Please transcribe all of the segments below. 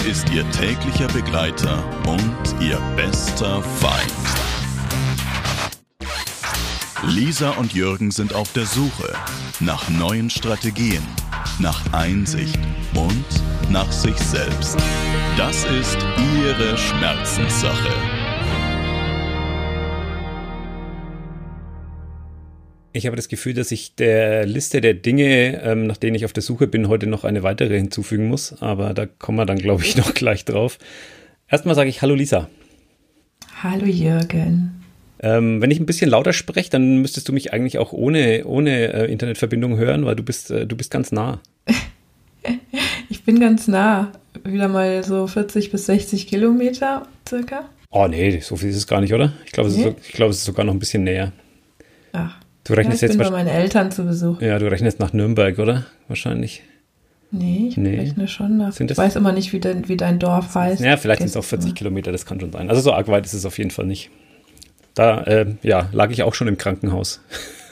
ist Ihr täglicher Begleiter und Ihr bester Feind. Lisa und Jürgen sind auf der Suche nach neuen Strategien, nach Einsicht und nach sich selbst. Das ist ihre Schmerzenssache. Ich habe das Gefühl, dass ich der Liste der Dinge, nach denen ich auf der Suche bin, heute noch eine weitere hinzufügen muss. Aber da kommen wir dann, glaube ich, noch gleich drauf. Erstmal sage ich Hallo Lisa. Hallo Jürgen. Wenn ich ein bisschen lauter spreche, dann müsstest du mich eigentlich auch ohne Internetverbindung hören, weil du bist ganz nah. Ich bin ganz nah. Wieder mal so 40 bis 60 Kilometer circa. Oh nee, so viel ist es gar nicht, oder? Ich glaube, es ist sogar noch ein bisschen näher. Ach. Du rechnest ich bin jetzt bei meinen Eltern zu Besuch. Ja, du rechnest nach Nürnberg, oder? Wahrscheinlich. Nee, ich rechne schon nach. Ich weiß immer nicht, wie dein Dorf heißt. Ja, vielleicht sind es auch 40 Kilometer, das kann schon sein. Also so arg weit ist es auf jeden Fall nicht. Da lag ich auch schon im Krankenhaus.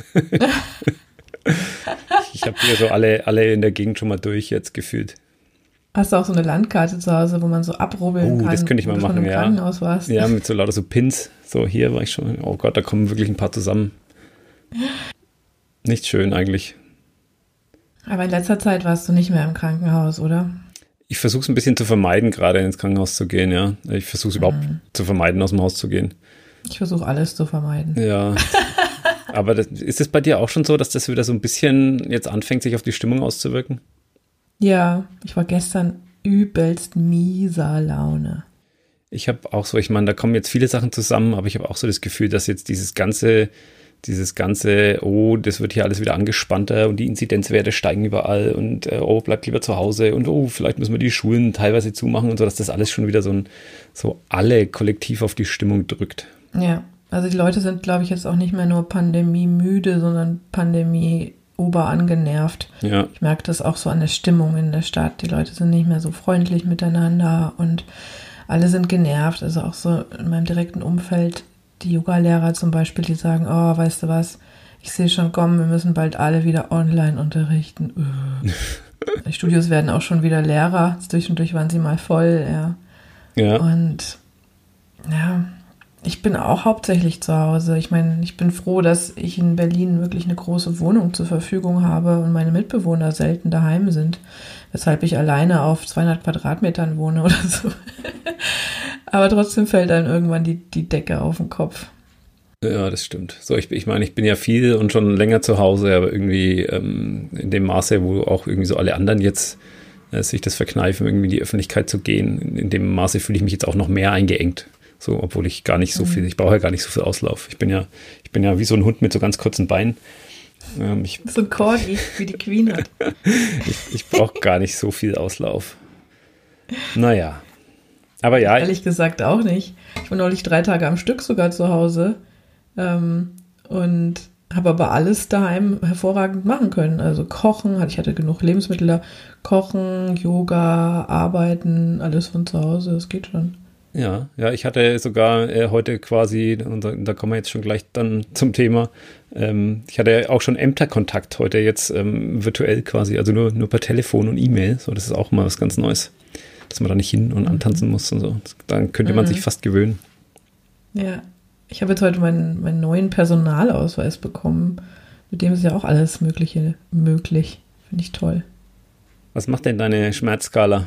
Ich habe hier so alle in der Gegend schon mal durch jetzt gefühlt. Hast du auch so eine Landkarte zu Hause, wo man so abrubbeln kann? Das könnte ich mal machen, ja. Krankenhaus warst. Ja, mit so lauter so Pins. So, hier war ich schon. Oh Gott, da kommen wirklich ein paar zusammen. Nicht schön eigentlich. Aber in letzter Zeit warst du nicht mehr im Krankenhaus, oder? Ich versuche es ein bisschen zu vermeiden, gerade ins Krankenhaus zu gehen, ja. Ich versuche es überhaupt zu vermeiden, aus dem Haus zu gehen. Ich versuche alles zu vermeiden. Ja. Aber ist es bei dir auch schon so, dass das wieder so ein bisschen jetzt anfängt, sich auf die Stimmung auszuwirken? Ja, ich war gestern übelst mieser Laune. Ich habe auch so, ich meine, da kommen jetzt viele Sachen zusammen, aber ich habe auch so das Gefühl, dass jetzt dieses ganze, oh, das wird hier alles wieder angespannter und die Inzidenzwerte steigen überall und oh, bleibt lieber zu Hause und oh, vielleicht müssen wir die Schulen teilweise zumachen und so, dass das alles schon wieder so alle kollektiv auf die Stimmung drückt. Ja, also die Leute sind, glaube ich, jetzt auch nicht mehr nur pandemiemüde, sondern pandemie-oberangenervt. Ja. Ich merke das auch so an der Stimmung in der Stadt. Die Leute sind nicht mehr so freundlich miteinander und alle sind genervt. Also auch so in meinem direkten Umfeld, die Yoga-Lehrer zum Beispiel, die sagen, oh, weißt du was, ich sehe schon kommen, wir müssen bald alle wieder online unterrichten. Die Studios werden auch schon wieder leerer. Zwischendurch waren sie mal voll, ja. Ja. Und ja, ich bin auch hauptsächlich zu Hause. Ich meine, ich bin froh, dass ich in Berlin wirklich eine große Wohnung zur Verfügung habe und meine Mitbewohner selten daheim sind, weshalb ich alleine auf 200 Quadratmetern wohne oder so. Aber trotzdem fällt einem irgendwann die Decke auf den Kopf. Ja, das stimmt. So, ich meine, ich bin ja viel und schon länger zu Hause, aber irgendwie in dem Maße, wo auch irgendwie so alle anderen jetzt sich das verkneifen, irgendwie in die Öffentlichkeit zu gehen, in dem Maße fühle ich mich jetzt auch noch mehr eingeengt. So, obwohl ich gar nicht so viel, ich brauche ja gar nicht so viel Auslauf. Ich bin ja wie so ein Hund mit so ganz kurzen Beinen. So ein Corgi, wie die Queen hat. Ich brauche gar nicht so viel Auslauf. Naja. Aber ja. Ehrlich gesagt auch nicht. Ich war neulich 3 Tage am Stück sogar zu Hause und habe aber alles daheim hervorragend machen können. Also kochen, ich hatte genug Lebensmittel da. Kochen, Yoga, arbeiten, alles von zu Hause, das geht schon. Ja, ich hatte sogar heute quasi, und da kommen wir jetzt schon gleich dann zum Thema, ich hatte auch schon Ämterkontakt heute jetzt virtuell quasi, also nur per Telefon und E-Mail, so, das ist auch mal was ganz Neues, dass man da nicht hin und antanzen muss und so, dann könnte man sich fast gewöhnen. Ja, ich habe jetzt heute meinen neuen Personalausweis bekommen, mit dem ist ja auch alles Mögliche möglich, finde ich toll. Was macht denn deine Schmerzskala?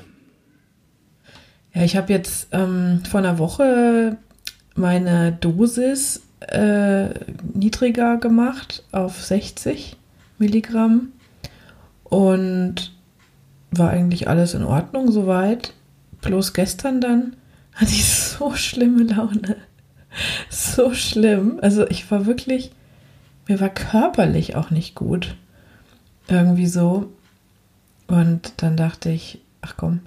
Ja, ich habe jetzt vor einer Woche meine Dosis niedriger gemacht auf 60 Milligramm und war eigentlich alles in Ordnung soweit. Bloß gestern dann hatte ich so schlimme Laune. So schlimm. Also ich war wirklich, mir war körperlich auch nicht gut. Irgendwie so. Und dann dachte ich, ach komm,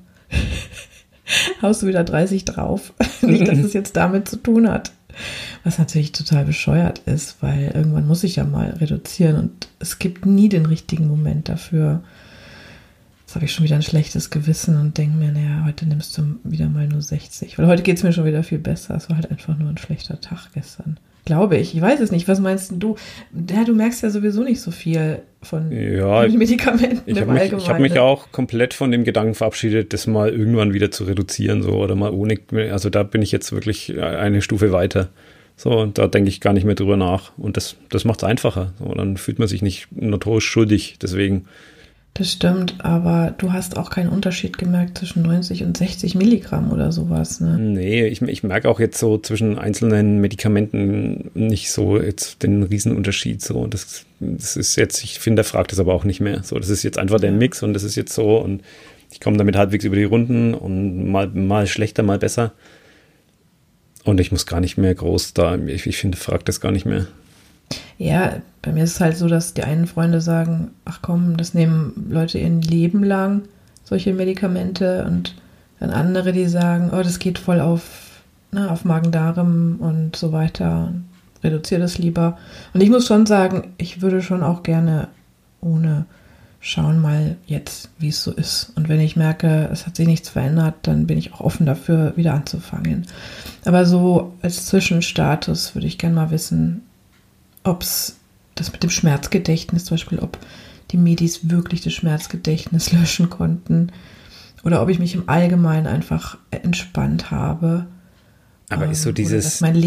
haust du wieder 30 drauf. Nicht, dass es jetzt damit zu tun hat. Was natürlich total bescheuert ist, weil irgendwann muss ich ja mal reduzieren und es gibt nie den richtigen Moment dafür. Jetzt habe ich schon wieder ein schlechtes Gewissen und denke mir, naja, heute nimmst du wieder mal nur 60. Weil heute geht es mir schon wieder viel besser. Es war halt einfach nur ein schlechter Tag gestern. Glaube ich. Ich weiß es nicht. Was meinst du? Ja, du merkst ja sowieso nicht so viel von Medikamenten ich habe mich auch komplett von dem Gedanken verabschiedet, das mal irgendwann wieder zu reduzieren, so, oder mal ohne, also da bin ich jetzt wirklich eine Stufe weiter. So, und da denke ich gar nicht mehr drüber nach. Und das macht es einfacher. So, dann fühlt man sich nicht notorisch schuldig. Deswegen. Das stimmt, aber du hast auch keinen Unterschied gemerkt zwischen 90 und 60 Milligramm oder sowas, ne? Nee, ich merke auch jetzt so zwischen einzelnen Medikamenten nicht so jetzt den Riesenunterschied. So, das ist jetzt, ich finde, der fragt das aber auch nicht mehr. So, das ist jetzt einfach der Mix und das ist jetzt so und ich komme damit halbwegs über die Runden und mal schlechter, mal besser. Und ich muss gar nicht mehr groß da, ich finde, fragt das gar nicht mehr. Ja, bei mir ist es halt so, dass die einen Freunde sagen, ach komm, das nehmen Leute ihr Leben lang, solche Medikamente, und dann andere, die sagen, oh, das geht voll auf Magen-Darm und so weiter, reduziere das lieber. Und ich muss schon sagen, ich würde schon auch gerne ohne schauen mal jetzt, wie es so ist. Und wenn ich merke, es hat sich nichts verändert, dann bin ich auch offen dafür, wieder anzufangen. Aber so als Zwischenstatus würde ich gerne mal wissen, ob es das mit dem Schmerzgedächtnis zum Beispiel, ob die Medis wirklich das Schmerzgedächtnis löschen konnten oder ob ich mich im Allgemeinen einfach entspannt habe. Aber ist so dieses... Dass mein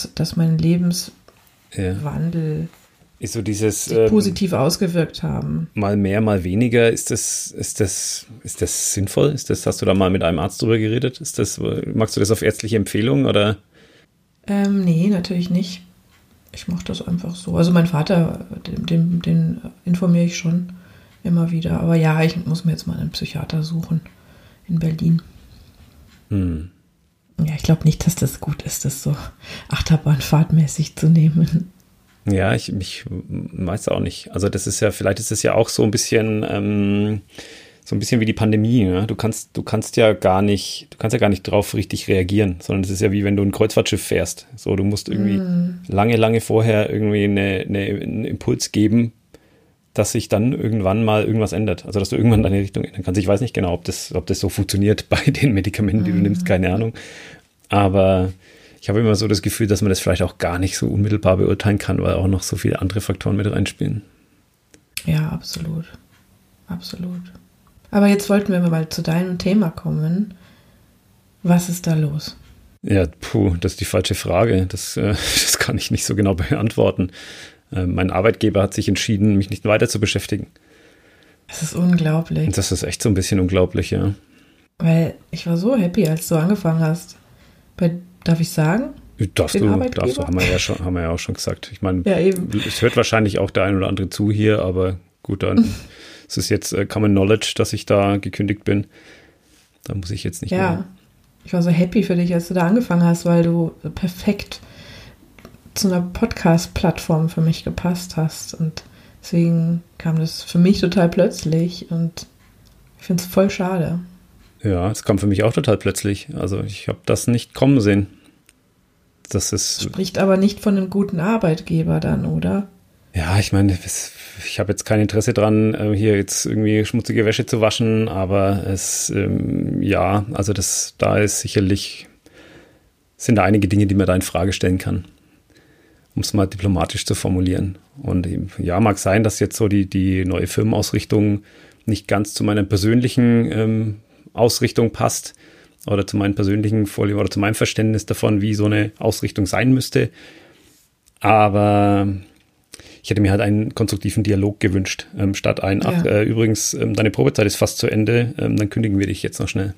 Lebenswandel ist so dieses positiv ausgewirkt haben. Mal mehr, mal weniger. Ist das sinnvoll? Hast du da mal mit einem Arzt drüber geredet? Magst du das auf ärztliche Empfehlung oder? Nee, natürlich nicht. Ich mache das einfach so. Also mein Vater, den informiere ich schon immer wieder. Aber ja, ich muss mir jetzt mal einen Psychiater suchen in Berlin. Ja, ich glaube nicht, dass das gut ist, das so achterbahnfahrtmäßig zu nehmen. Ja, ich weiß auch nicht. Also das ist ja, vielleicht ist es ja auch so ein bisschen wie die Pandemie. Ne? Du kannst ja gar nicht drauf richtig reagieren, sondern es ist ja wie wenn du ein Kreuzfahrtschiff fährst. So, du musst irgendwie lange vorher irgendwie einen Impuls geben, dass sich dann irgendwann mal irgendwas ändert. Also dass du irgendwann deine Richtung ändern kannst. Ich weiß nicht genau, ob das so funktioniert bei den Medikamenten, die du nimmst, keine Ahnung. Aber ich habe immer so das Gefühl, dass man das vielleicht auch gar nicht so unmittelbar beurteilen kann, weil auch noch so viele andere Faktoren mit reinspielen. Ja, absolut. Absolut. Aber jetzt wollten wir mal zu deinem Thema kommen. Was ist da los? Ja, das ist die falsche Frage. Das kann ich nicht so genau beantworten. Mein Arbeitgeber hat sich entschieden, mich nicht weiter zu beschäftigen. Das ist unglaublich. Und das ist echt so ein bisschen unglaublich, ja. Weil ich war so happy, als du angefangen hast. Darf ich sagen? Darfst du, haben wir ja auch schon gesagt. Ich meine, es hört wahrscheinlich auch der ein oder andere zu hier, aber gut, dann es ist jetzt Common Knowledge, dass ich da gekündigt bin. Da muss ich jetzt nicht mehr. Ja, ich war so happy für dich, als du da angefangen hast, weil du perfekt zu einer Podcast-Plattform für mich gepasst hast. Und deswegen kam das für mich total plötzlich und ich finde es voll schade. Ja, es kam für mich auch total plötzlich. Also ich habe das nicht kommen sehen. Spricht aber nicht von einem guten Arbeitgeber dann, oder? Ja, ich meine, ich habe jetzt kein Interesse dran, hier jetzt irgendwie schmutzige Wäsche zu waschen, aber also da ist sicherlich, sind da einige Dinge, die man da in Frage stellen kann, um es mal diplomatisch zu formulieren. Und ja, mag sein, dass jetzt so die neue Firmenausrichtung nicht ganz zu meiner persönlichen Ausrichtung passt oder zu meinen persönlichen Vorlieben oder zu meinem Verständnis davon, wie so eine Ausrichtung sein müsste. Aber ich hätte mir halt einen konstruktiven Dialog gewünscht, statt übrigens, deine Probezeit ist fast zu Ende, dann kündigen wir dich jetzt noch schnell.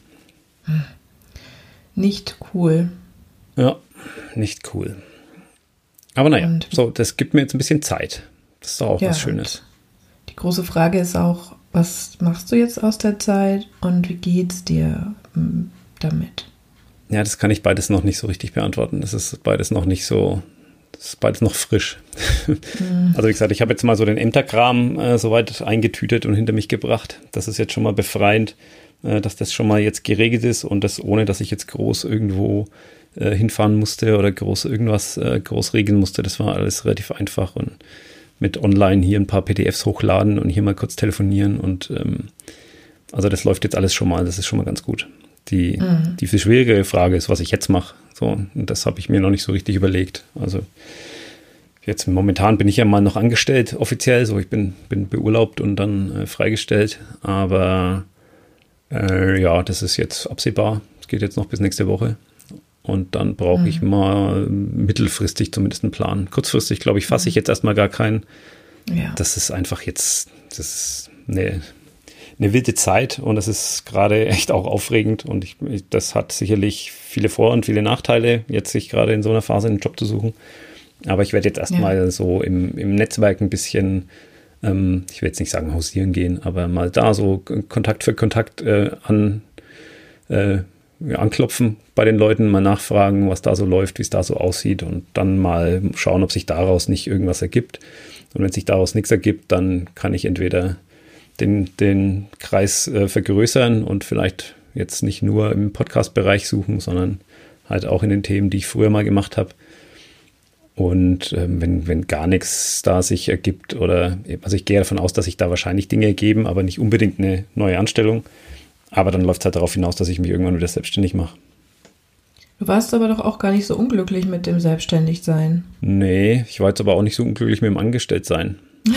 Nicht cool. Ja, nicht cool. Aber naja, das gibt mir jetzt ein bisschen Zeit. Das ist doch auch was Schönes. Die große Frage ist auch, was machst du jetzt aus der Zeit und wie geht's dir damit? Ja, das kann ich beides noch nicht so richtig beantworten. Das ist beides noch frisch. Also wie gesagt, ich habe jetzt mal so den Ämterkram soweit eingetütet und hinter mich gebracht. Das ist jetzt schon mal befreiend, dass das schon mal jetzt geregelt ist und das ohne, dass ich jetzt groß irgendwo hinfahren musste oder groß regeln musste. Das war alles relativ einfach und mit online hier ein paar PDFs hochladen und hier mal kurz telefonieren und also das läuft jetzt alles schon mal, das ist schon mal ganz gut. die viel schwierigere Frage ist, was ich jetzt mache. So, und das habe ich mir noch nicht so richtig überlegt. Also jetzt momentan bin ich ja mal noch angestellt, offiziell. So, ich bin beurlaubt und dann freigestellt. Aber ja, das ist jetzt absehbar. Es geht jetzt noch bis nächste Woche. Und dann brauche ich mal mittelfristig zumindest einen Plan. Kurzfristig, glaube ich, fasse ich jetzt erstmal gar keinen. Ja. Das ist einfach jetzt, das ist eine wilde Zeit und das ist gerade echt auch aufregend und das hat sicherlich viele Vor- und viele Nachteile, jetzt sich gerade in so einer Phase einen Job zu suchen. Aber ich werde jetzt erstmal so im Netzwerk ein bisschen, ich will jetzt nicht sagen hausieren gehen, aber mal da so Kontakt für Kontakt anklopfen bei den Leuten, mal nachfragen, was da so läuft, wie es da so aussieht und dann mal schauen, ob sich daraus nicht irgendwas ergibt. Und wenn sich daraus nichts ergibt, dann kann ich entweder den Kreis vergrößern und vielleicht jetzt nicht nur im Podcast-Bereich suchen, sondern halt auch in den Themen, die ich früher mal gemacht habe. Und wenn gar nichts da sich ergibt also ich gehe davon aus, dass sich da wahrscheinlich Dinge ergeben, aber nicht unbedingt eine neue Anstellung. Aber dann läuft es halt darauf hinaus, dass ich mich irgendwann wieder selbstständig mache. Du warst aber doch auch gar nicht so unglücklich mit dem Selbstständigsein. Nee, ich war jetzt aber auch nicht so unglücklich mit dem Angestelltsein.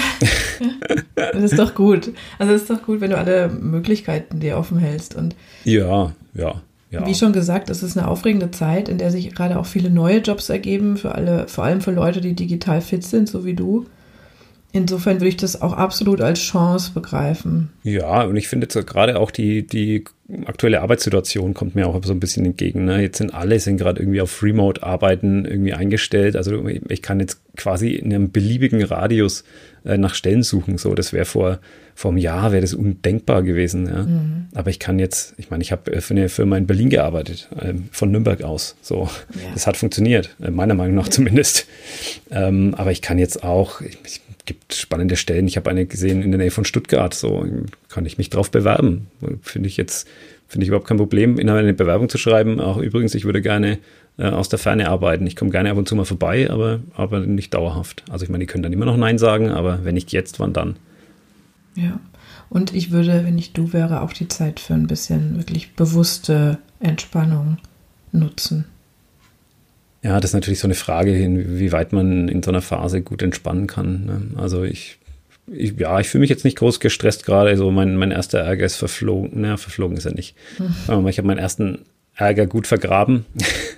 Das ist doch gut. Also es ist doch gut, wenn du alle Möglichkeiten dir offen hältst. Und ja. Wie schon gesagt, es ist eine aufregende Zeit, in der sich gerade auch viele neue Jobs ergeben, vor allem für Leute, die digital fit sind, so wie du. Insofern würde ich das auch absolut als Chance begreifen. Ja, und ich finde jetzt gerade auch die aktuelle Arbeitssituation kommt mir auch so ein bisschen entgegen. Ne? Jetzt sind gerade irgendwie auf Remote-Arbeiten irgendwie eingestellt. Also ich kann jetzt quasi in einem beliebigen Radius nach Stellen suchen. So, das wäre vor einem Jahr wäre das undenkbar gewesen. Ja? Aber ich kann jetzt, ich meine, ich habe für eine Firma in Berlin gearbeitet, von Nürnberg aus. So, das hat funktioniert, meiner Meinung nach zumindest. Aber ich kann jetzt auch, gibt spannende Stellen. Ich habe eine gesehen in der Nähe von Stuttgart, so kann ich mich drauf bewerben. Finde ich überhaupt kein Problem, in eine Bewerbung zu schreiben. Auch übrigens, ich würde gerne aus der Ferne arbeiten. Ich komme gerne ab und zu mal vorbei, aber nicht dauerhaft. Also ich meine, die können dann immer noch Nein sagen, aber wenn nicht jetzt, wann dann? Ja, und ich würde, wenn ich du wäre, auch die Zeit für ein bisschen wirklich bewusste Entspannung nutzen. Ja, das ist natürlich so eine Frage, wie weit man in so einer Phase gut entspannen kann. Ne? Also ich fühle mich jetzt nicht groß gestresst gerade. So mein erster Ärger ist verflogen. Naja, verflogen ist er nicht. Aber ich habe meinen ersten Ärger gut vergraben.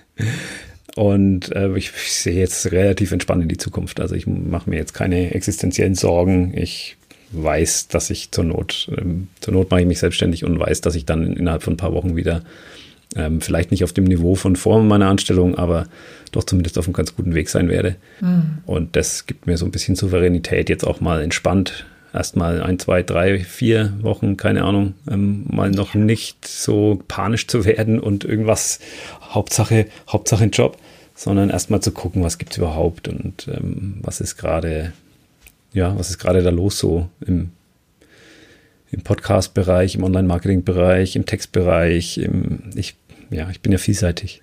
Und ich sehe jetzt relativ entspannt in die Zukunft. Also ich mache mir jetzt keine existenziellen Sorgen. Ich weiß, dass ich zur Not mache ich mich selbstständig und weiß, dass ich dann innerhalb von ein paar Wochen wieder vielleicht nicht auf dem Niveau von vor meiner Anstellung, aber doch zumindest auf einem ganz guten Weg sein werde. Und das gibt mir so ein bisschen Souveränität, jetzt auch mal entspannt, erstmal 1, 2, 3, 4 Wochen, keine Ahnung, mal noch nicht so panisch zu werden und irgendwas, Hauptsache ein Job, sondern erstmal zu gucken, was gibt es überhaupt und was ist gerade da los so im Podcast-Bereich, im Online-Marketing-Bereich, im Textbereich, ich bin ja vielseitig.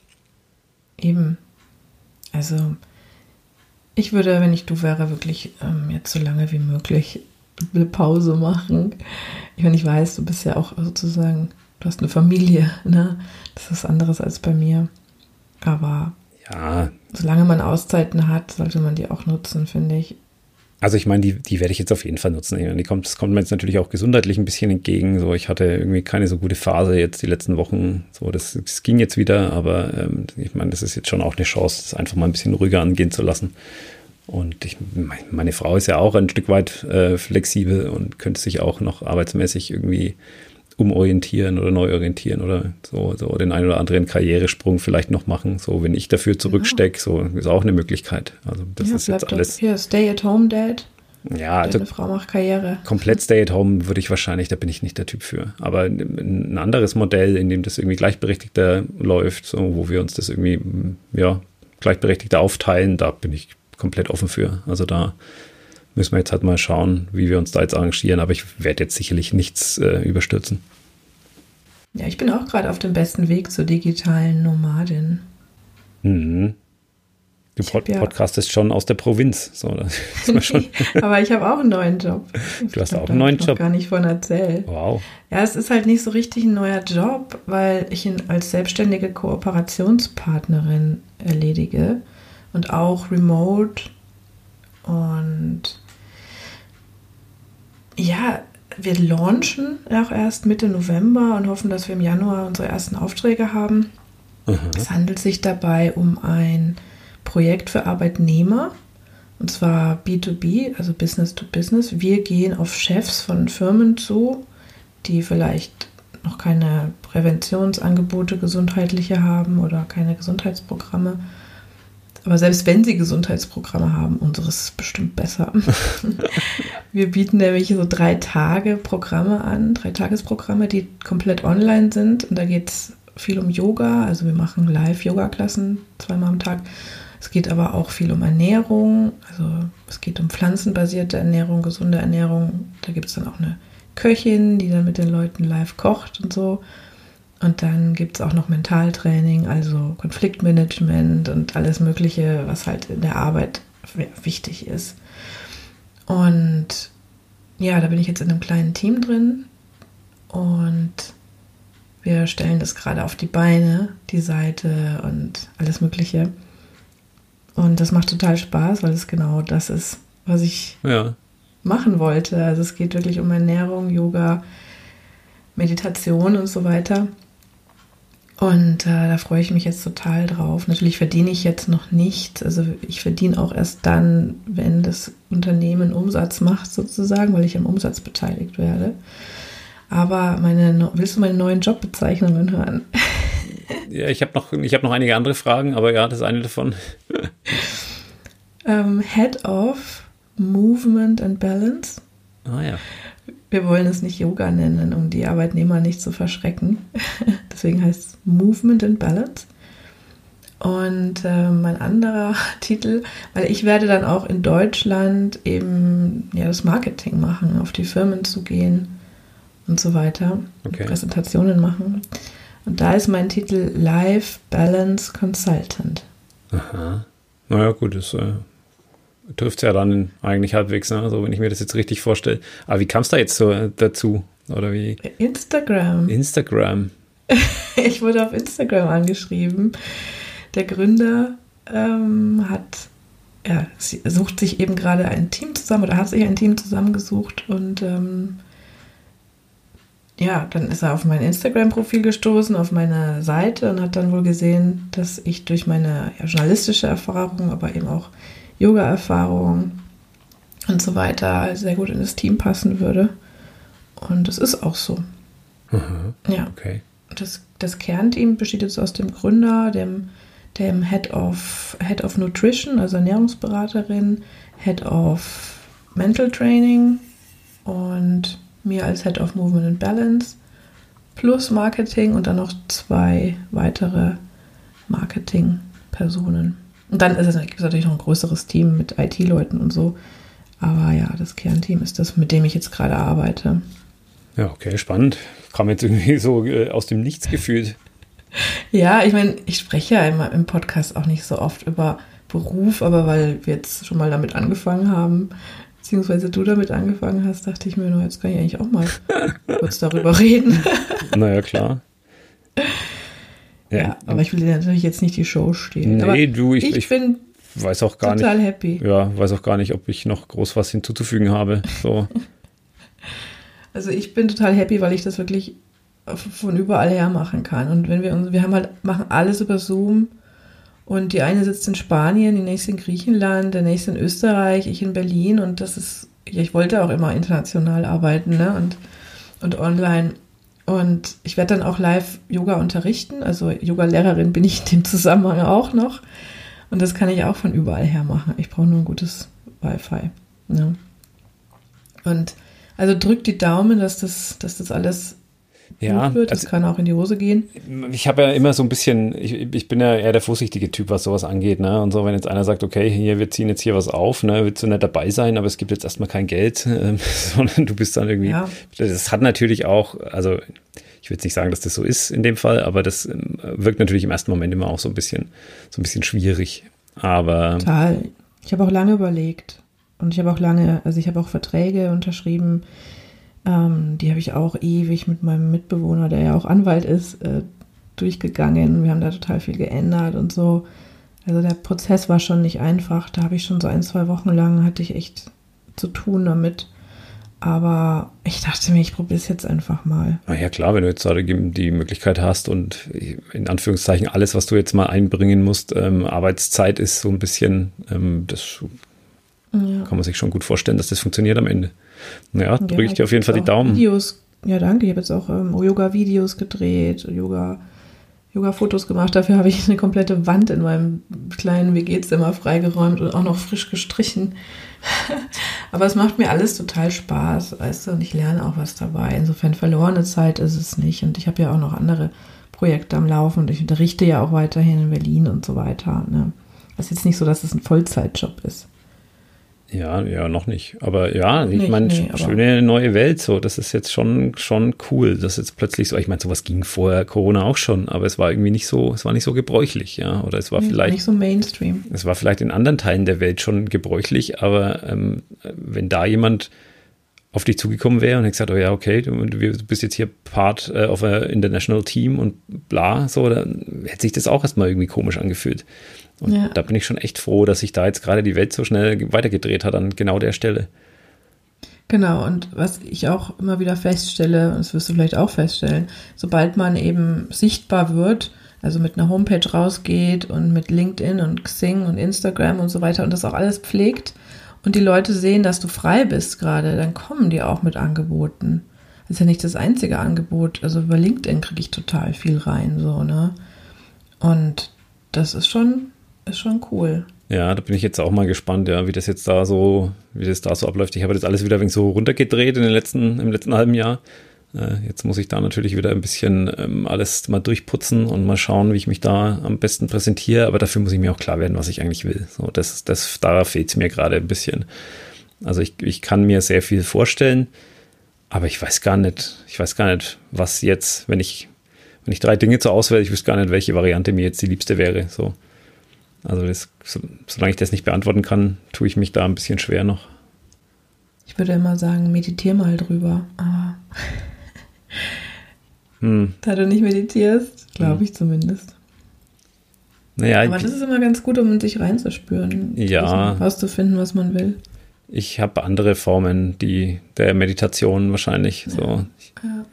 Eben. Also ich würde, wenn ich du wäre, wirklich jetzt so lange wie möglich eine Pause machen. Ich meine, ich weiß, du bist ja auch sozusagen, du hast eine Familie, ne? Das ist was anderes als bei mir. Aber solange man Auszeiten hat, sollte man die auch nutzen, finde ich. Also ich meine, die werde ich jetzt auf jeden Fall nutzen. Das kommt mir jetzt natürlich auch gesundheitlich ein bisschen entgegen. So, ich hatte irgendwie keine so gute Phase jetzt die letzten Wochen. So, das ging jetzt wieder, aber ich meine, das ist jetzt schon auch eine Chance, das einfach mal ein bisschen ruhiger angehen zu lassen. Und meine Frau ist ja auch ein Stück weit flexibel und könnte sich auch noch arbeitsmäßig irgendwie umorientieren oder neu orientieren oder so den einen oder anderen Karrieresprung vielleicht noch machen. So, wenn ich dafür zurückstecke, so ist auch eine Möglichkeit. Also das ist jetzt alles. Hier, Stay-at-home-Dad. Ja, also eine Frau macht Karriere. Komplett Stay-at-home würde ich wahrscheinlich, da bin ich nicht der Typ für. Aber ein anderes Modell, in dem das irgendwie gleichberechtigter läuft, so, wo wir uns das irgendwie gleichberechtigter aufteilen, da bin ich komplett offen für. Also da müssen wir jetzt halt mal schauen, wie wir uns da jetzt arrangieren. Aber ich werde jetzt sicherlich nichts überstürzen. Ja, ich bin auch gerade auf dem besten Weg zur digitalen Nomadin. Mhm. Du podcastest schon aus der Provinz. So, das ist man schon. Aber ich habe auch einen neuen Job. Du hast auch einen neuen Job? Ich habe gar nicht von erzählt. Wow. Ja, es ist halt nicht so richtig ein neuer Job, weil ich ihn als selbstständige Kooperationspartnerin erledige und auch remote. Und ja, wir launchen auch erst Mitte November und hoffen, dass wir im Januar unsere ersten Aufträge haben. Es handelt sich dabei um ein Projekt für Arbeitnehmer, und zwar B2B, also Business to Business. Wir gehen auf Chefs von Firmen zu, die vielleicht noch keine Präventionsangebote gesundheitliche haben oder keine Gesundheitsprogramme. Aber selbst wenn sie Gesundheitsprogramme haben, unseres ist bestimmt besser. Wir bieten nämlich so 3-Tage-Programme an, 3-Tagesprogramme, die komplett online sind. Und da geht es viel um Yoga, also wir machen Live-Yoga-Klassen 2-mal am Tag. Es geht aber auch viel um Ernährung, also es geht um pflanzenbasierte Ernährung, gesunde Ernährung. Da gibt es dann auch eine Köchin, die dann mit den Leuten live kocht und so. Und dann gibt es auch noch Mentaltraining, also Konfliktmanagement und alles Mögliche, was halt in der Arbeit wichtig ist. Und ja, da bin ich jetzt in einem kleinen Team drin und wir stellen das gerade auf die Beine, die Seite und alles Mögliche. Und das macht total Spaß, weil es genau das ist, was ich machen wollte. Also es geht wirklich um Ernährung, Yoga, Meditation und so weiter. Und da freue ich mich jetzt total drauf. Natürlich verdiene ich jetzt noch nichts. Also ich verdiene auch erst dann, wenn das Unternehmen Umsatz macht sozusagen, weil ich am Umsatz beteiligt werde. Aber willst du meine neuen Jobbezeichnungen hören? Ja, ich hab noch einige andere Fragen, aber ja, das ist eine davon. Head of Movement and Balance. Ah ja. Wir wollen es nicht Yoga nennen, um die Arbeitnehmer nicht zu verschrecken. Deswegen heißt es Movement and Balance. Und mein anderer Titel, weil ich werde dann auch in Deutschland eben das Marketing machen, auf die Firmen zu gehen und so weiter, Präsentationen machen. Und da ist mein Titel Life Balance Consultant. Aha. Naja, gut, das trifft es ja dann eigentlich halbwegs, ne? Also wenn ich mir das jetzt richtig vorstelle. Aber wie kam es da jetzt so dazu? Oder wie? Instagram. Ich wurde auf Instagram angeschrieben. Der Gründer sucht sich eben gerade ein Team zusammen oder hat sich ein Team zusammengesucht und dann ist er auf mein Instagram-Profil gestoßen, auf meine Seite und hat dann wohl gesehen, dass ich durch meine journalistische Erfahrung, aber eben auch Yoga-Erfahrung und so weiter sehr gut in das Team passen würde. Und das ist auch so. Mhm. Ja. Okay. Das Kernteam besteht jetzt aus dem Gründer, dem Head of Nutrition, also Ernährungsberaterin, Head of Mental Training und mir als Head of Movement and Balance plus Marketing und dann noch 2 weitere Marketing-Personen. Und dann gibt es natürlich noch ein größeres Team mit IT-Leuten und so. Aber ja, das Kernteam ist das, mit dem ich jetzt gerade arbeite. Ja, okay, spannend. Kam jetzt irgendwie so aus dem Nichts gefühlt. Ja, ich meine, ich spreche ja immer im Podcast auch nicht so oft über Beruf, aber weil wir jetzt schon mal damit angefangen haben, beziehungsweise du damit angefangen hast, dachte ich mir nur, jetzt kann ich eigentlich auch mal kurz darüber reden. Naja, klar. Ja, aber ich will dir natürlich jetzt nicht die Show stehlen. Nee, aber ich bin weiß auch gar total nicht, happy. Ja, weiß auch gar nicht, ob ich noch groß was hinzuzufügen habe. So. Also ich bin total happy, weil ich das wirklich von überall her machen kann. Und wenn machen alles über Zoom und die eine sitzt in Spanien, die nächste in Griechenland, der nächste in Österreich, ich in Berlin und das ist, ich wollte auch immer international arbeiten, ne? Und online. Und ich werde dann auch live Yoga unterrichten, also Yoga-Lehrerin bin ich in dem Zusammenhang auch noch. Und das kann ich auch von überall her machen. Ich brauche nur ein gutes Wi-Fi. Ne? Und also drückt die Daumen, dass das alles gut wird. Das kann auch in die Hose gehen. Ich habe ja immer so ein bisschen, ich bin ja eher der vorsichtige Typ, was sowas angeht, ne? Und so, wenn jetzt einer sagt, okay, wir ziehen jetzt hier was auf, ne, willst du nicht dabei sein, aber es gibt jetzt erstmal kein Geld, sondern du bist dann irgendwie, das hat natürlich auch, also ich würde nicht sagen, dass das so ist in dem Fall, aber das wirkt natürlich im ersten Moment immer auch so ein bisschen schwierig. Aber total. Ich habe auch lange überlegt. Und ich habe auch Verträge unterschrieben. Die habe ich auch ewig mit meinem Mitbewohner, der ja auch Anwalt ist, durchgegangen. Wir haben da total viel geändert und so. Also der Prozess war schon nicht einfach. Da habe ich schon so 1-2 Wochen lang, hatte ich echt zu tun damit. Aber ich dachte mir, ich probiere es jetzt einfach mal. Na ja, klar, wenn du jetzt die Möglichkeit hast und in Anführungszeichen alles, was du jetzt mal einbringen musst, Arbeitszeit ist so ein bisschen, das kann man sich schon gut vorstellen, dass das funktioniert am Ende. Naja, drücke ich dir auf jeden Fall die Daumen. Videos, ja danke, ich habe jetzt auch Yoga-Videos gedreht, Yoga-Fotos gemacht. Dafür habe ich eine komplette Wand in meinem kleinen WG-Zimmer freigeräumt und auch noch frisch gestrichen. Aber es macht mir alles total Spaß, weißt du, und ich lerne auch was dabei. Insofern verlorene Zeit ist es nicht. Und ich habe ja auch noch andere Projekte am Laufen und ich unterrichte ja auch weiterhin in Berlin und so weiter. Ne? Das ist jetzt nicht so, dass es ein Vollzeitjob ist. Ja, noch nicht. Aber ja, ich meine, schöne neue Welt, so, das ist jetzt schon cool, dass jetzt plötzlich so, ich meine, sowas ging vorher Corona auch schon, aber es war irgendwie nicht so gebräuchlich, ja, oder es war vielleicht nicht so Mainstream. Es war vielleicht in anderen Teilen der Welt schon gebräuchlich, aber wenn da jemand auf dich zugekommen wäre und hätte gesagt, oh ja, okay, du bist jetzt hier Part of a International Team und bla, so, dann hätte sich das auch erstmal irgendwie komisch angefühlt. Und da bin ich schon echt froh, dass sich da jetzt gerade die Welt so schnell weitergedreht hat an genau der Stelle. Genau, und was ich auch immer wieder feststelle, und das wirst du vielleicht auch feststellen, sobald man eben sichtbar wird, also mit einer Homepage rausgeht und mit LinkedIn und Xing und Instagram und so weiter und das auch alles pflegt und die Leute sehen, dass du frei bist gerade, dann kommen die auch mit Angeboten. Das ist ja nicht das einzige Angebot, also über LinkedIn kriege ich total viel rein, so, ne? Und das ist schon cool. Ja, da bin ich jetzt auch mal gespannt, ja, wie das da so abläuft. Ich habe das alles wieder ein wenig so runtergedreht im letzten halben Jahr. Jetzt muss ich da natürlich wieder ein bisschen alles mal durchputzen und mal schauen, wie ich mich da am besten präsentiere. Aber dafür muss ich mir auch klar werden, was ich eigentlich will. So, da fehlt es mir gerade ein bisschen. Also ich kann mir sehr viel vorstellen, aber ich weiß gar nicht, was jetzt, wenn ich 3 Dinge zur Auswahl, ich wüsste gar nicht, welche Variante mir jetzt die liebste wäre. So. Also solange ich das nicht beantworten kann, tue ich mich da ein bisschen schwer noch. Ich würde immer sagen, meditiere mal drüber. Aber da du nicht meditierst, glaube ich zumindest. Naja, aber das ist immer ganz gut, um sich reinzuspüren. Ja. Rauszufinden, was man will. Ich habe andere Formen der Meditation wahrscheinlich. Ja. So. Ja.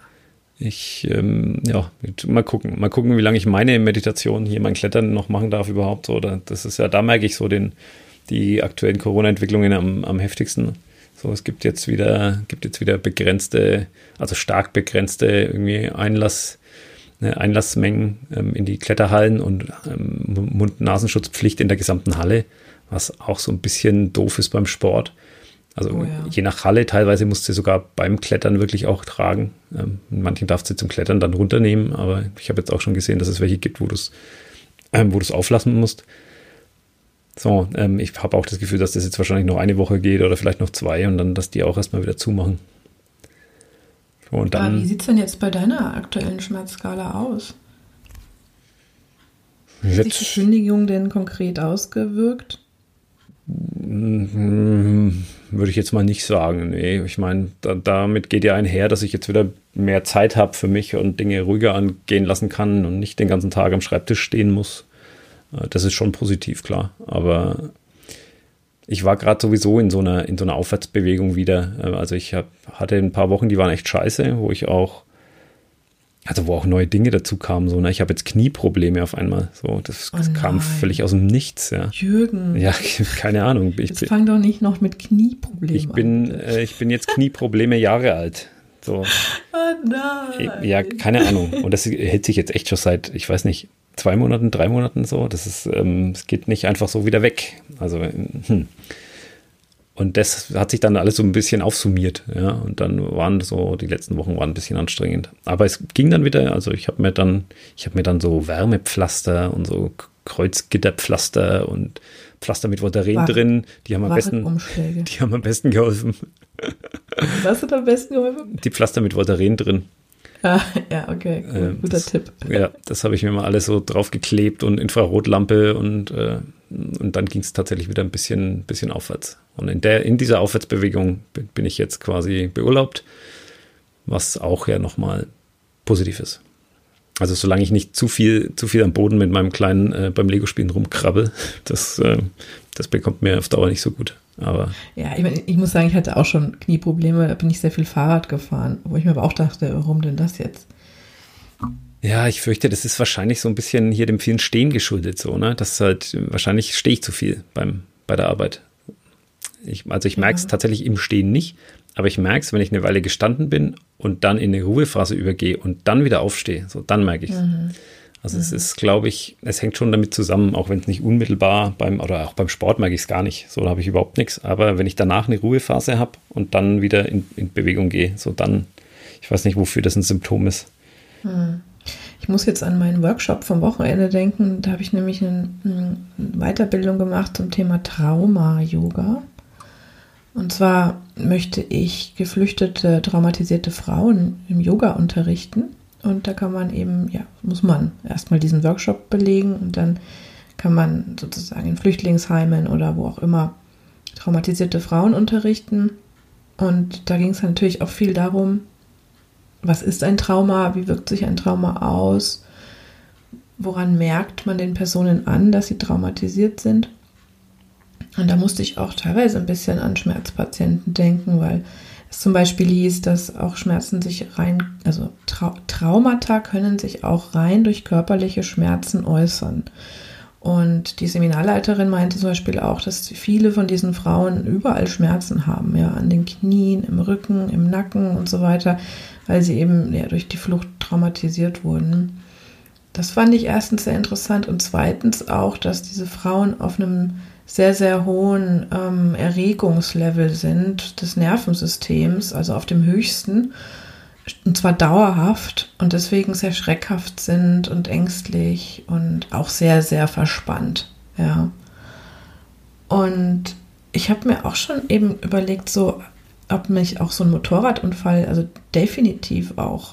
Mal gucken, wie lange ich meine Meditation hier, mein Klettern noch machen darf überhaupt. So, das ist ja, da merke ich so die aktuellen Corona-Entwicklungen am heftigsten. So, es gibt jetzt wieder begrenzte, also stark begrenzte irgendwie Einlassmengen in die Kletterhallen und Mund-Nasenschutzpflicht in der gesamten Halle, was auch so ein bisschen doof ist beim Sport. Also je nach Halle, teilweise musst du sie sogar beim Klettern wirklich auch tragen. In manchen darfst du zum Klettern dann runternehmen, aber ich habe jetzt auch schon gesehen, dass es welche gibt, wo du es auflassen musst. So, ich habe auch das Gefühl, dass das jetzt wahrscheinlich noch eine Woche geht oder vielleicht noch 2 und dann, dass die auch erstmal wieder zumachen. So, und dann, aber wie sieht es denn jetzt bei deiner aktuellen Schmerzskala aus? Wie hat sich die Kündigung denn konkret ausgewirkt? Würde ich jetzt mal nicht sagen. Nee, ich meine, damit geht ja einher, dass ich jetzt wieder mehr Zeit habe für mich und Dinge ruhiger angehen lassen kann und nicht den ganzen Tag am Schreibtisch stehen muss. Das ist schon positiv, klar. Aber ich war gerade sowieso in so einer Aufwärtsbewegung wieder. Also ich hatte ein paar Wochen, die waren echt scheiße, wo auch neue Dinge dazu kamen. So, ne? Ich habe jetzt Knieprobleme auf einmal. So, das kam völlig aus dem Nichts. Ja. Jürgen. Ja, keine Ahnung. Jetzt fang doch nicht noch mit Knieproblemen an. Ich bin jetzt Knieprobleme Jahre alt. So. Oh nein. Ja, keine Ahnung. Und das hält sich jetzt echt schon seit, ich weiß nicht, 2 Monaten, 3 Monaten so. Das ist, es geht nicht einfach so wieder weg. Also, Und das hat sich dann alles so ein bisschen aufsummiert, ja. Und dann die letzten Wochen waren ein bisschen anstrengend. Aber es ging dann wieder, also ich habe mir dann so Wärmepflaster und so Kreuzgitterpflaster und Pflaster mit Voltaren drin, die haben am besten geholfen. Was hat am besten geholfen? Die Pflaster mit Voltaren drin. Ja, okay, guter Tipp. Ja, das habe ich mir mal alles so draufgeklebt und Infrarotlampe und dann ging es tatsächlich wieder ein bisschen aufwärts. Und in dieser Aufwärtsbewegung bin ich jetzt quasi beurlaubt, was auch ja nochmal positiv ist. Also solange ich nicht zu viel am Boden mit meinem Kleinen beim Lego-Spielen rumkrabbel, das bekommt mir auf Dauer nicht so gut. Aber ja, ich muss sagen, ich hatte auch schon Knieprobleme, da bin ich sehr viel Fahrrad gefahren, wo ich mir aber auch dachte, warum denn das jetzt? ja, ich fürchte, das ist wahrscheinlich so ein bisschen hier dem vielen Stehen geschuldet, so, ne? Das ist halt, wahrscheinlich stehe ich zu viel bei der Arbeit. Ich merke es tatsächlich im Stehen nicht, aber ich merke es, wenn ich eine Weile gestanden bin und dann in eine Ruhephase übergehe und dann wieder aufstehe, so, dann merke ich es. Also es ist, glaube ich, es hängt schon damit zusammen, auch wenn es nicht unmittelbar oder auch beim Sport merke ich es gar nicht, so, da habe ich überhaupt nichts. Aber wenn ich danach eine Ruhephase habe und dann wieder in Bewegung gehe, so dann, ich weiß nicht, wofür das ein Symptom ist. Ich muss jetzt an meinen Workshop vom Wochenende denken. Da habe ich nämlich eine Weiterbildung gemacht zum Thema Trauma-Yoga. Und zwar möchte ich geflüchtete, traumatisierte Frauen im Yoga unterrichten. Und da kann man eben, muss man erstmal diesen Workshop belegen und dann kann man sozusagen in Flüchtlingsheimen oder wo auch immer traumatisierte Frauen unterrichten. Und da ging es natürlich auch viel darum, was ist ein Trauma, wie wirkt sich ein Trauma aus, woran merkt man den Personen an, dass sie traumatisiert sind. Und da musste ich auch teilweise ein bisschen an Schmerzpatienten denken, weil es zum Beispiel hieß, dass auch Schmerzen sich Traumata können sich auch rein durch körperliche Schmerzen äußern. Und die Seminarleiterin meinte zum Beispiel auch, dass viele von diesen Frauen überall Schmerzen haben, ja, an den Knien, im Rücken, im Nacken und so weiter, weil sie eben durch die Flucht traumatisiert wurden. Das fand ich erstens sehr interessant und zweitens auch, dass diese Frauen auf einem sehr, sehr hohen Erregungslevel sind des Nervensystems, also auf dem höchsten, und zwar dauerhaft und deswegen sehr schreckhaft sind und ängstlich und auch sehr, sehr verspannt. Ja. Und ich habe mir auch schon eben überlegt, so, ob mich auch so ein Motorradunfall, also definitiv auch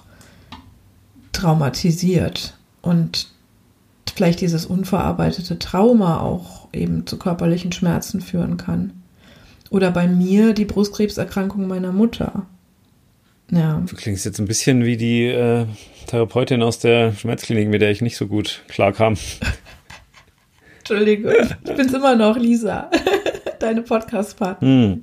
traumatisiert und vielleicht dieses unverarbeitete Trauma auch eben zu körperlichen Schmerzen führen kann. Oder bei mir die Brustkrebserkrankung meiner Mutter. Ja. Du klingst jetzt ein bisschen wie die Therapeutin aus der Schmerzklinik, mit der ich nicht so gut klarkam. Entschuldigung, ich bin's immer noch, Lisa. Deine Podcast-Partnerin.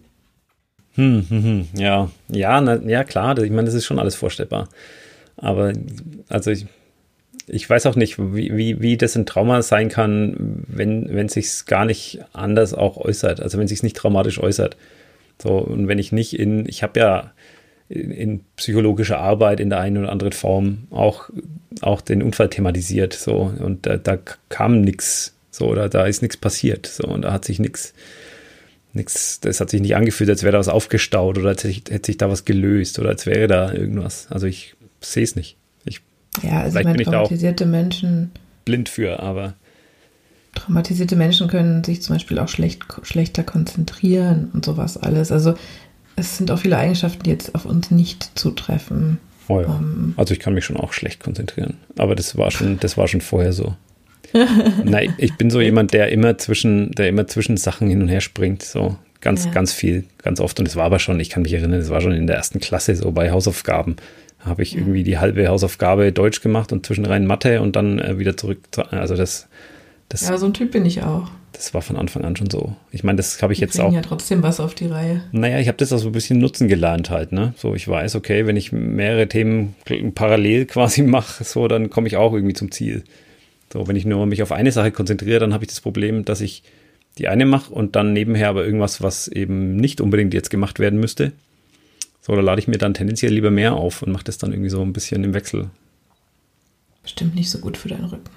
Ja, klar, ich meine, das ist schon alles vorstellbar. Aber also ich weiß auch nicht, wie das ein Trauma sein kann, wenn sich's gar nicht anders auch äußert, also wenn sich's nicht traumatisch äußert. So, und wenn ich habe ja in psychologischer Arbeit in der einen oder anderen Form auch den Unfall thematisiert, so, und da kam nichts, so, oder da ist nichts passiert, so, und da hat sich nichts, das hat sich nicht angefühlt, als wäre da was aufgestaut oder als hätte sich da was gelöst oder als wäre da irgendwas. Also ich sehe es nicht. Ja, also ich meine, traumatisierte Menschen blind für, aber traumatisierte Menschen können sich zum Beispiel auch schlechter konzentrieren und sowas alles. Also es sind auch viele Eigenschaften, die jetzt auf uns nicht zutreffen. Oh ja. Also ich kann mich schon auch schlecht konzentrieren, aber das war schon vorher so. Nein, ich bin so jemand, der immer zwischen Sachen hin und her springt, so ganz viel, ganz oft. Und es war aber schon, ich kann mich erinnern, es war schon in der 1. Klasse so bei Hausaufgaben. Habe ich irgendwie die halbe Hausaufgabe Deutsch gemacht und zwischenrein Mathe und dann wieder zurück. Also das. Ja, so ein Typ bin ich auch. Das war von Anfang an schon so. Ich meine, das habe ich jetzt auch. Ja, trotzdem was auf die Reihe. Naja, ich habe das auch so ein bisschen nutzen gelernt halt, ne? So, ich weiß, okay, wenn ich mehrere Themen parallel quasi mache, so, dann komme ich auch irgendwie zum Ziel. So, wenn ich nur mich auf eine Sache konzentriere, dann habe ich das Problem, dass ich die eine mache und dann nebenher aber irgendwas, was eben nicht unbedingt jetzt gemacht werden müsste. So, da lade ich mir dann tendenziell lieber mehr auf und mache das dann irgendwie so ein bisschen im Wechsel. Bestimmt nicht so gut für deinen Rücken.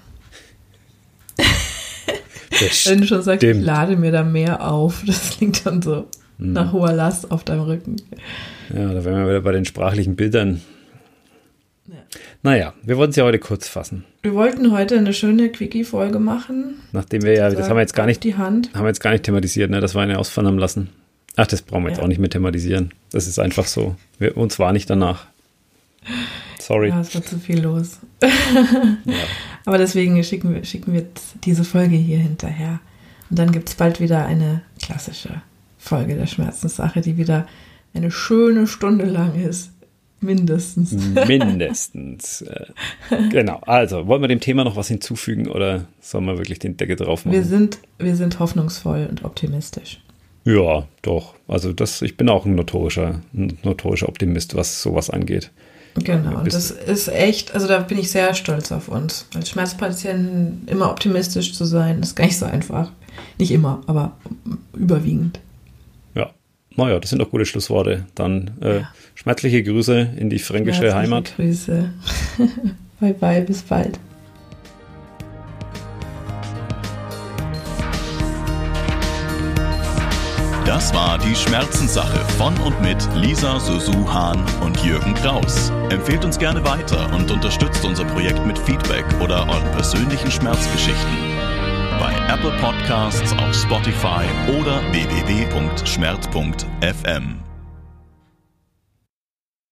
Wenn du schon sagst, ich lade mir da mehr auf, das klingt dann so nach hoher Last auf deinem Rücken. Ja, da wären wir wieder bei den sprachlichen Bildern. Ja. Naja, wir wollten es ja heute kurz fassen. Wir wollten heute eine schöne Quickie-Folge machen. Nachdem wir das haben wir jetzt gar nicht thematisiert, ne? Das war eine Ausfahren am Lassen. Ach, das brauchen wir jetzt auch nicht mehr thematisieren. Das ist einfach so. Uns war nicht danach. sorry. Ja, es wird zu viel los. Ja. Aber deswegen schicken wir diese Folge hier hinterher. Und dann gibt es bald wieder eine klassische Folge der Schmerzenssache, die wieder eine schöne Stunde lang ist. Mindestens. Mindestens. Genau. Also, wollen wir dem Thema noch was hinzufügen oder sollen wir wirklich den Deckel drauf machen? Wir sind hoffnungsvoll und optimistisch. Ja, doch. Also ich bin auch ein notorischer Optimist, was sowas angeht. Genau, und das ist echt, also da bin ich sehr stolz auf uns. Als Schmerzpatienten immer optimistisch zu sein, ist gar nicht so einfach. Nicht immer, aber überwiegend. Ja, naja, das sind doch gute Schlussworte. Dann schmerzliche Grüße in die fränkische Heimat. Grüße. Bye bye, bis bald. Das war die Schmerzenssache von und mit Lisa Susu-Hahn und Jürgen Kraus. Empfehlt uns gerne weiter und unterstützt unser Projekt mit Feedback oder euren persönlichen Schmerzgeschichten. Bei Apple Podcasts, auf Spotify oder www.schmerz.fm.